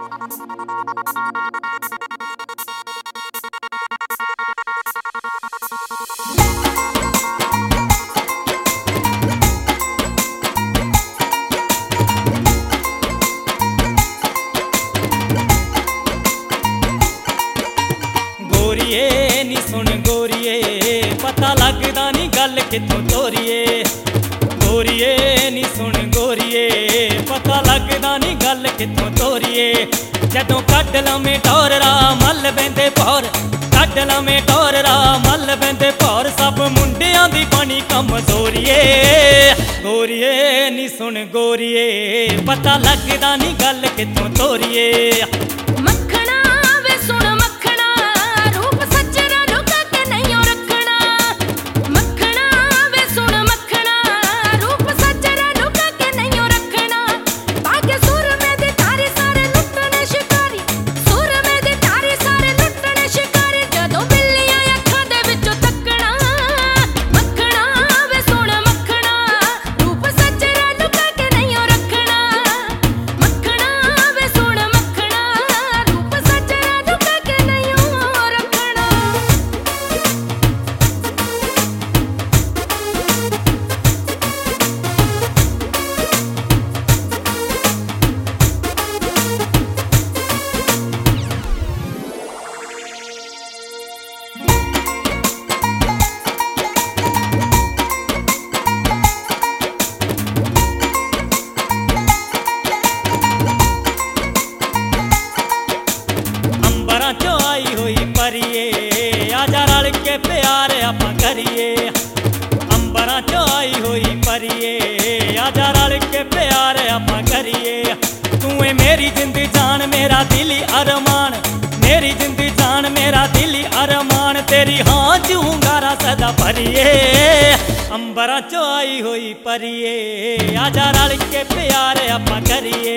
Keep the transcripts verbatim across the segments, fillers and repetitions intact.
गोरिए नी सुन गोरिए पता लगदा नी गल कित्थों तोरिए। गोरिए नी सुन गोरिए पता लगदा नी गल कित्थों तोरिए। जदों कड्ड लमें टोर रा मल बेंदे भौर, कड्ड लमें टोर रा मल बेंदे भौर, सब मुंडियां दी बनी कमजोरिए। गोरिए नी सुन गोरिए पता लगदा नी गल कित्थों तोरिए। आजा रल के प्यार आपां करिए। अंबरां चो आई होई परिए आजा रल के प्यार आपां करिए। तू है मेरी जिंदी जान मेरा दिली अरमान, मेरी जिंदी जान मेरा दिली अरमान, तेरी हाँ च हुंगारा सदा भरिए। अंबरां चो आई होई परिए आजा रल के प्यार आपां करिए।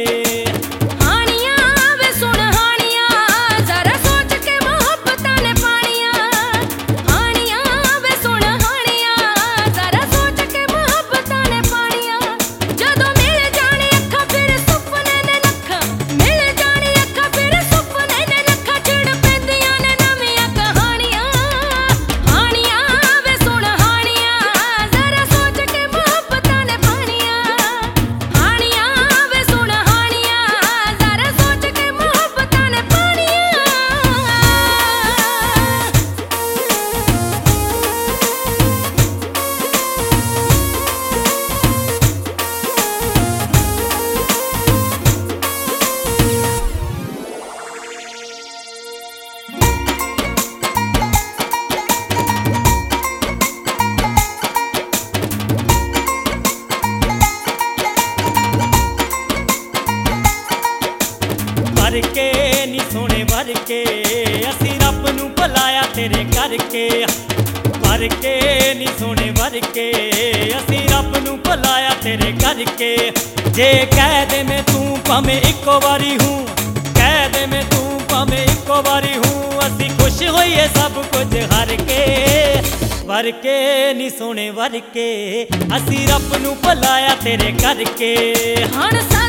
वर के नी सोने वर के असी रब नू बुलाया तेरे करके। वर के नी सोने वर के असी रब नू बुलाया तेरे करके। जे कह दे मैं तू भावें इको बारी हूँ, कह दे मैं तू भावें इको बारी हूँ, असी खुश होइए सब कुछ हर के। वर के नी सोने वर के असी रब नू बुलाया तेरे करके।